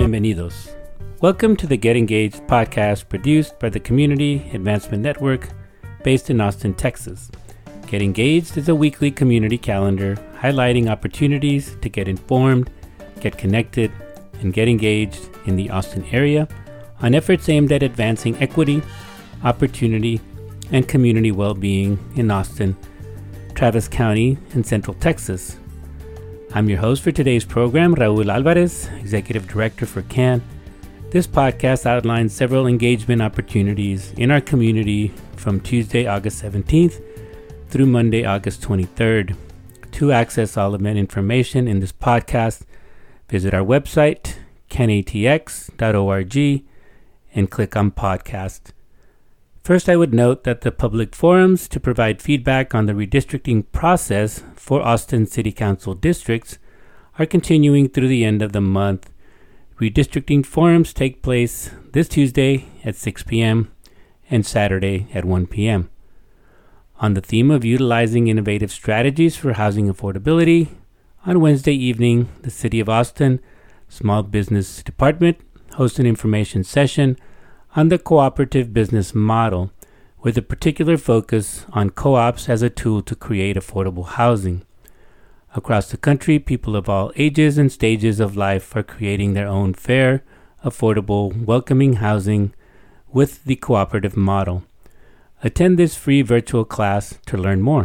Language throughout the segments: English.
Bienvenidos. Welcome to the Get Engaged podcast produced by the Community Advancement Network based in Austin, Texas. Get Engaged is a weekly community calendar highlighting opportunities to get informed, get connected, and get engaged in the Austin area on efforts aimed at advancing equity, opportunity, and community well-being in Austin, Travis County, and Central Texas. I'm your host for today's program, Raul Alvarez, Executive Director for CAN. This podcast outlines several engagement opportunities in our community from Tuesday, August 17th through Monday, August 23rd. To access all event information in this podcast, visit our website, canatx.org, and click on podcast. First, I would note that the public forums to provide feedback on the redistricting process for Austin City Council districts are continuing through the end of the month. Redistricting forums take place this Tuesday at 6 p.m. and Saturday at 1 p.m. On the theme of utilizing innovative strategies for housing affordability, on Wednesday evening, the City of Austin Small Business Department hosts an information session on the cooperative business model, with a particular focus on co-ops as a tool to create affordable housing. Across the country, people of all ages and stages of life are creating their own fair, affordable, welcoming housing with the cooperative model. Attend this free virtual class to learn more.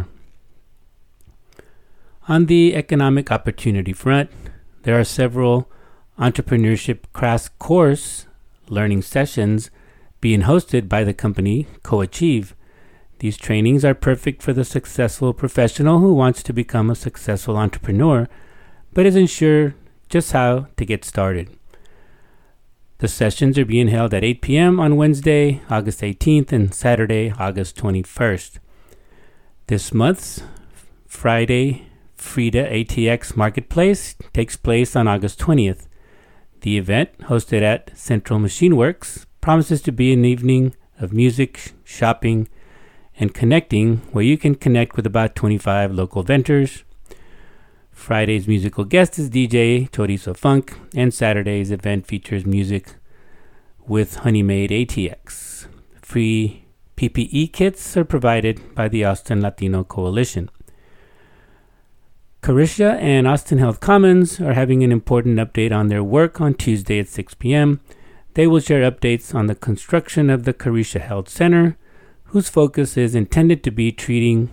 On the economic opportunity front, there are several entrepreneurship crash course learning sessions being hosted by the company CoAchieve. These trainings are perfect for the successful professional who wants to become a successful entrepreneur, but isn't sure just how to get started. The sessions are being held at 8 p.m. on Wednesday, August 18th, and Saturday, August 21st. This month's Friday Frida ATX Marketplace takes place on August 20th. The event, hosted at Central Machine Works, promises to be an evening of music, shopping, and connecting where you can connect with about 25 local vendors. Friday's musical guest is DJ Chorizo Funk, and Saturday's event features music with Honeymaid ATX. Free PPE kits are provided by the Austin Latino Coalition. Carisha and Austin Health Commons are having an important update on their work on Tuesday at 6 p.m. They will share updates on the construction of the Carisha Health Center, whose focus is intended to be treating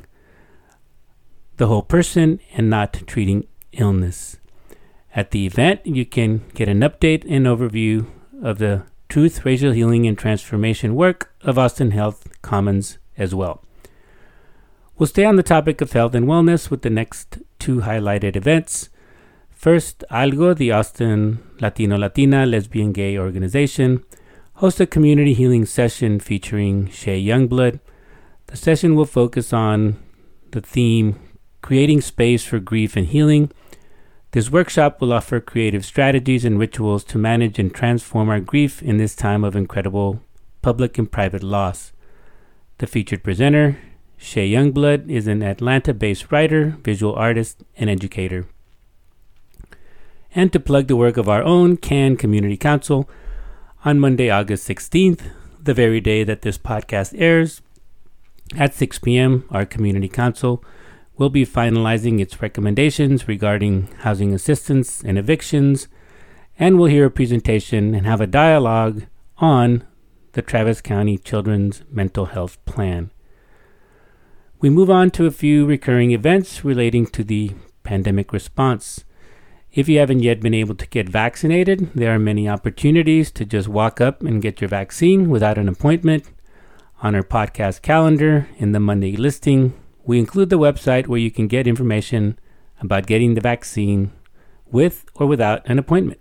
the whole person and not treating illness. At the event, you can get an update and overview of the Truth, Racial Healing, and Transformation work of Austin Health Commons as well. We'll stay on the topic of health and wellness with the next two highlighted events. First, ALGO, the Austin Latino Latina Lesbian Gay Organization, hosts a community healing session featuring Shay Youngblood. The session will focus on the theme, Creating Space for Grief and Healing. This workshop will offer creative strategies and rituals to manage and transform our grief in this time of incredible public and private loss. The featured presenter, Shay Youngblood, is an Atlanta-based writer, visual artist, and educator. And to plug the work of our own CAN Community Council, on Monday, August 16th, the very day that this podcast airs, at 6 p.m., our Community Council will be finalizing its recommendations regarding housing assistance and evictions, and we'll hear a presentation and have a dialogue on the Travis County Children's Mental Health Plan. We move on to a few recurring events relating to the pandemic response. If you haven't yet been able to get vaccinated, there are many opportunities to just walk up and get your vaccine without an appointment. On our podcast calendar, in the Monday listing, we include the website where you can get information about getting the vaccine with or without an appointment.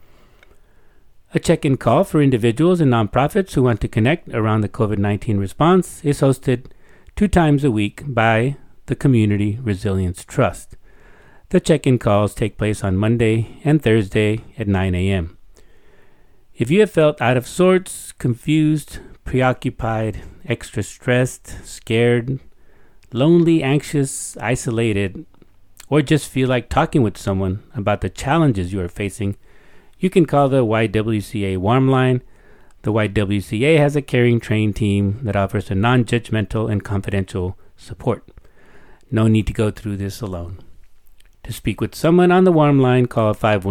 A check-in call for individuals and nonprofits who want to connect around the COVID-19 response is hosted 2 times a week by the Community Resilience Trust. The check-in calls take place on Monday and Thursday at 9 a.m. If you have felt out of sorts, confused, preoccupied, extra stressed, scared, lonely, anxious, isolated, or just feel like talking with someone about the challenges you are facing, you can call the YWCA Warm Line. The YWCA has a caring, trained team that offers a non-judgmental and confidential support. No need to go through this alone. To speak with someone on the Warm Line, call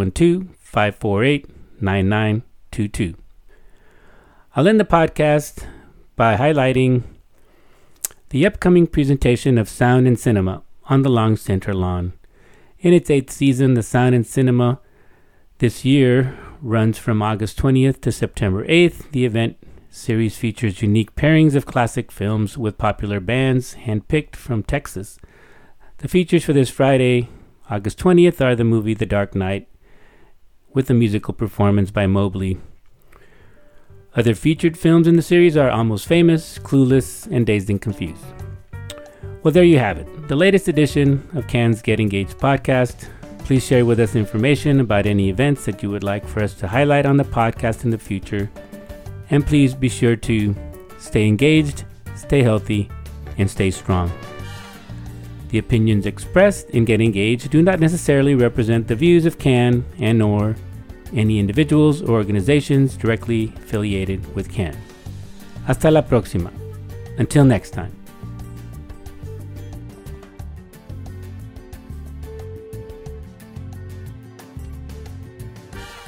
512-548-9922. I'll end the podcast by highlighting the upcoming presentation of Sound and Cinema on the Long Center Lawn. In its 8th season, the Sound and Cinema this year runs from August 20th to September 8th. The event series features unique pairings of classic films with popular bands handpicked from Texas. The features for this Friday, August 20th, are the movie The Dark Knight with a musical performance by Mobley. Other featured films in the series are Almost Famous, Clueless, and Dazed and Confused. Well, there you have it, the latest edition of Cannes Get Engaged podcast. Please share with us information about any events that you would like for us to highlight on the podcast in the future. And please be sure to stay engaged, stay healthy, and stay strong. The opinions expressed in Get Engaged do not necessarily represent the views of Cannes and nor any individuals or organizations directly affiliated with Cannes. Hasta la próxima. Until next time.